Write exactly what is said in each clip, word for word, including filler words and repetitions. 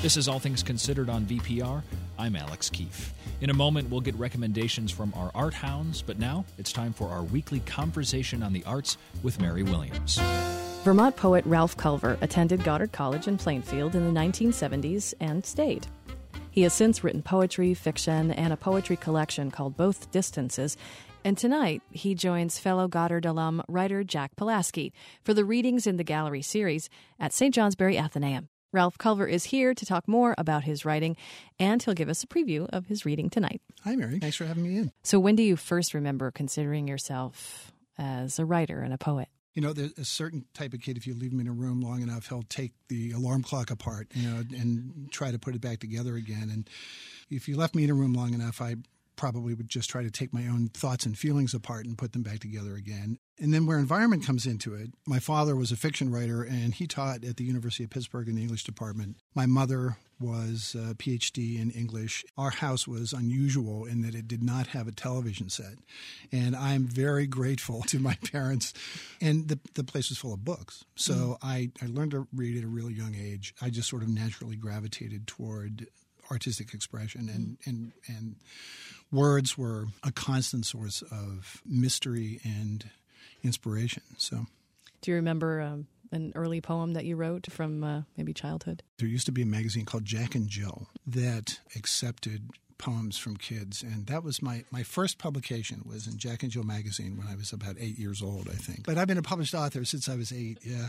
This is All Things Considered on V P R. I'm Alex Keefe. In a moment, we'll get recommendations from our art hounds, but now it's time for our weekly conversation on the arts with Mary Williams. Vermont poet Ralph Culver attended Goddard College in Plainfield in the nineteen seventies and stayed. He has since written poetry, fiction, and a poetry collection called Both Distances. And tonight, he joins fellow Goddard alum writer Jack Pulaski for the Readings in the Gallery series at Saint Johnsbury Athenaeum. Ralph Culver is here to talk more about his writing, and he'll give us a preview of his reading tonight. Hi, Mary. Thanks for having me in. So when do you first remember considering yourself as a writer and a poet? You know, there's a certain type of kid, if you leave him in a room long enough, he'll take the alarm clock apart, you know, and try to put it back together again. And if you left me in a room long enough, I probably would just try to take my own thoughts and feelings apart and put them back together again. And then where environment comes into it, my father was a fiction writer, and he taught at the University of Pittsburgh in the English department. My mother was a P H D in English. Our house was unusual in that it did not have a television set. And I'm very grateful to my parents. And the, the place was full of books. So mm. I, I learned to read at a really young age. I just sort of naturally gravitated toward artistic expression, and, mm. and, and words were a constant source of mystery and inspiration. So, do you remember um, an early poem that you wrote from uh, maybe childhood? There used to be a magazine called Jack and Jill that accepted poems from kids, and that was my, my first publication was in Jack and Jill magazine when I was about eight years old, I think. But I've been a published author since I was eight, yeah.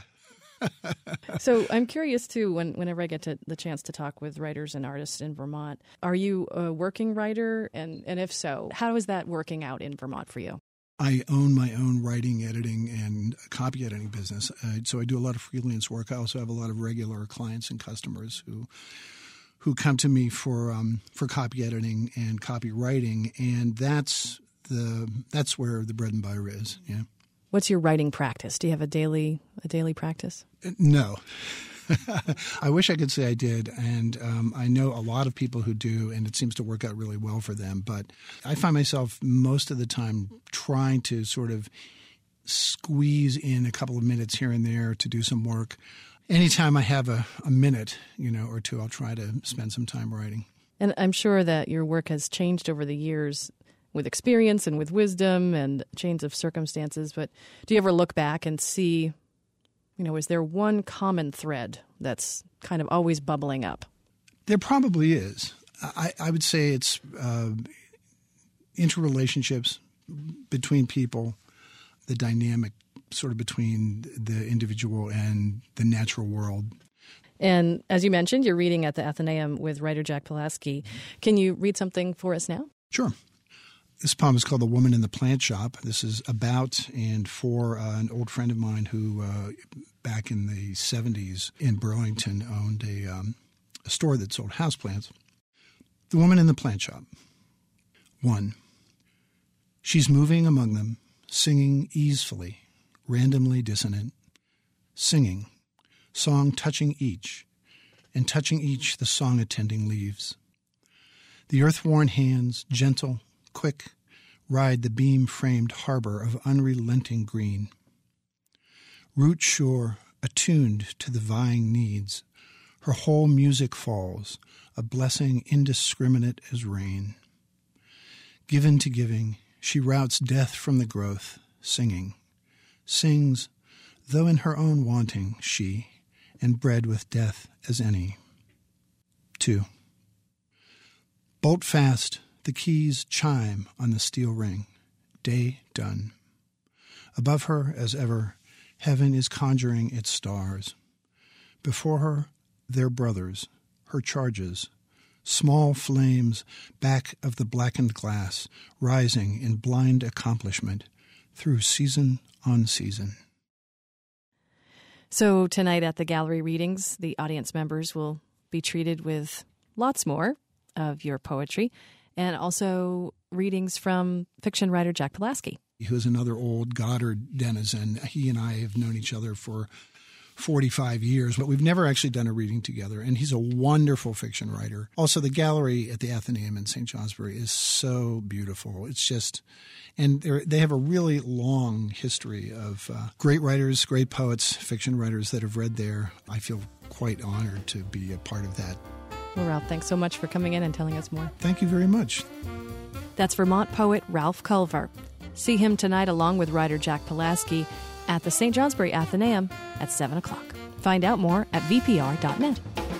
So I'm curious, too, when, whenever I get to the chance to talk with writers and artists in Vermont, are you a working writer? And, and if so, how is that working out in Vermont for you? I own my own writing, editing, and copy editing business. Uh, so I do a lot of freelance work. I also have a lot of regular clients and customers who who come to me for um, for copy editing and copywriting, and that's the that's where the bread and butter is. Yeah. What's your writing practice? Do you have a daily a daily practice? No. I wish I could say I did, and um, I know a lot of people who do, and it seems to work out really well for them. But I find myself most of the time trying to sort of squeeze in a couple of minutes here and there to do some work. Anytime I have a, a minute, you know, or two, I'll try to spend some time writing. And I'm sure that your work has changed over the years with experience and with wisdom and change of circumstances. But do you ever look back and see, you know, is there one common thread that's kind of always bubbling up? There probably is. I, I would say it's uh, interrelationships between people, the dynamic sort of between the individual and the natural world. And as you mentioned, you're reading at the Athenaeum with writer Jack Pulaski. Can you read something for us now? Sure. This poem is called The Woman in the Plant Shop. This is about and for uh, an old friend of mine who uh, back in the seventies in Burlington owned a, um, a store that sold houseplants. The Woman in the Plant Shop. One. She's moving among them, singing easefully, randomly dissonant, singing, song touching each, and touching each the song-attending leaves. The earth-worn hands, gentle, quick, ride the beam-framed harbor of unrelenting green. Root sure, attuned to the vying needs, her whole music falls, a blessing indiscriminate as rain. Given to giving, she routs death from the growth, singing. Sings, though in her own wanting, she, and bred with death as any. Two. Bolt fast, the keys chime on the steel ring. Day done. Above her, as ever, heaven is conjuring its stars. Before her, their brothers, her charges, small flames back of the blackened glass, rising in blind accomplishment through season on season. So tonight at the gallery readings, the audience members will be treated with lots more of your poetry, and also readings from fiction writer Jack Pulaski. Who's another old Goddard denizen. He and I have known each other for forty-five years, but we've never actually done a reading together, and he's a wonderful fiction writer. Also, the gallery at the Athenaeum in Saint Johnsbury is so beautiful. It's just, and they have a really long history of uh, great writers, great poets, fiction writers that have read there. I feel quite honored to be a part of that Well, Ralph, thanks so much for coming in and telling us more. Thank you very much. That's Vermont poet Ralph Culver. See him tonight along with writer Jack Pulaski at the Saint Johnsbury Athenaeum at seven o'clock. Find out more at v p r dot net.